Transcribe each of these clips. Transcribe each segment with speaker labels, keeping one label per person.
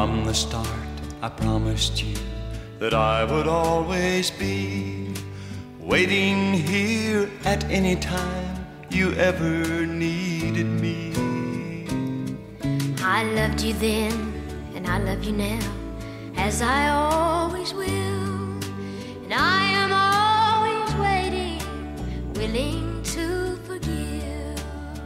Speaker 1: From the start, I promised you that I would always be waiting here at any time you ever needed me.
Speaker 2: I loved you then, and I love you now, as I always will. And I am always waiting, willing to forgive.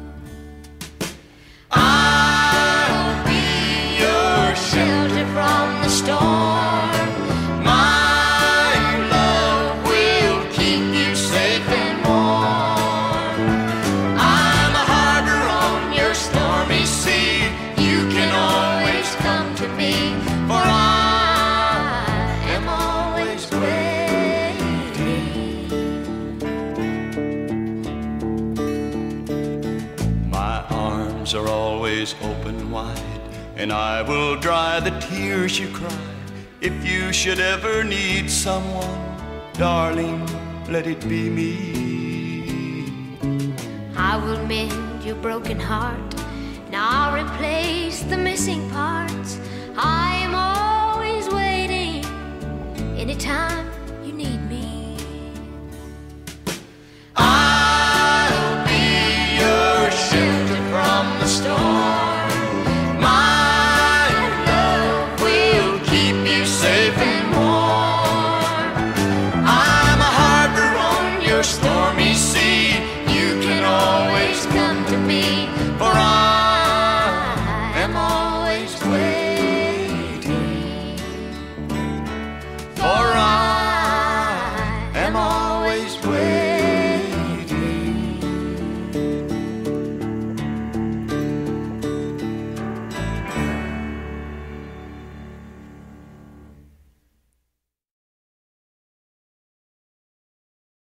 Speaker 2: I'll be your shelter from the storm. My love will keep you safe and warm. I'm a harbor on your stormy sea. You can always come to me, for I am always waiting.
Speaker 1: My arms are always open wide, and I will dry the tears you cry. If you should ever need someone, darling, let it be me.
Speaker 2: I will mend your broken heart, and I'll replace the missing parts. I am always waiting, anytime